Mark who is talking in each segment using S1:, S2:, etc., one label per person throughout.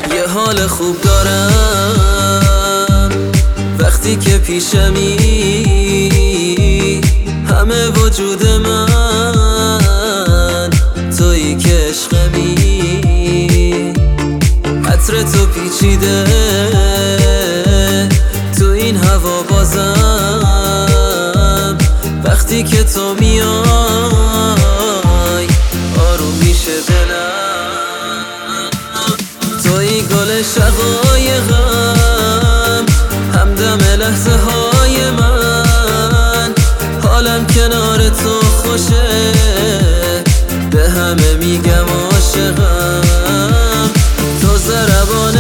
S1: یه حال خوب دارم وقتی که پیشمی، همه وجود من تویی که عشقمی. عطر تو پیچیده تو این هوا بازم، وقتی که تو میای آروم میشه دلم. تویی گل شقایقم، همدم لحظه های من، حالم کنار تو خوشه، به همه میگم عاشقم. تو ضربان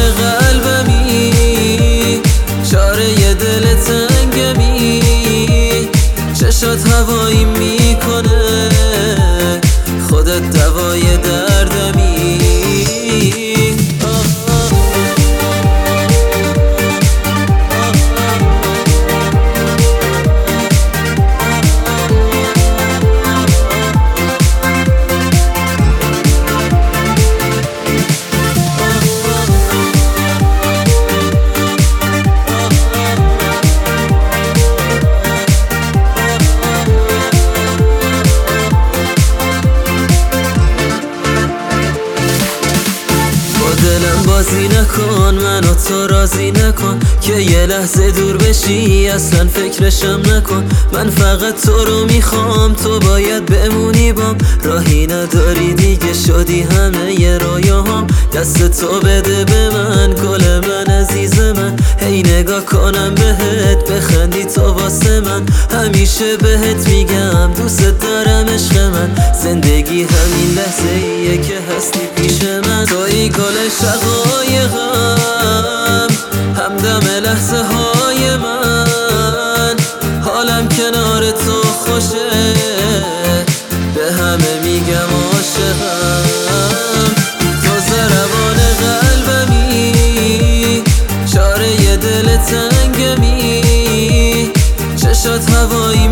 S1: قلبمی، چاره دل تنگمی، چشات هوایی میکنه، خودت دوای دردمی. دلم بازی نکن، منو تو راضی نکن، که یه لحظه دور بشی اصلا فکرشم نکن. من فقط تو رو میخوام، تو باید بمونی بام. راهی نداری دیگه، شدی همه ی رویاهام. دست تو بده به من، گل من عزیز من. هی نگاه کنم بهت، بخندی تو واسه من. همیشه بهت میگم دوست دارم عشق من. زندگی همین لحظه ایه که هستی پیش من. تویی گل شقایقم، همدم لحظه های من، حالم کنار تو خوشه، به همه میگم عاشقم. تو ضربان قلبمی، چاره دل تنگمی، چشات هوایی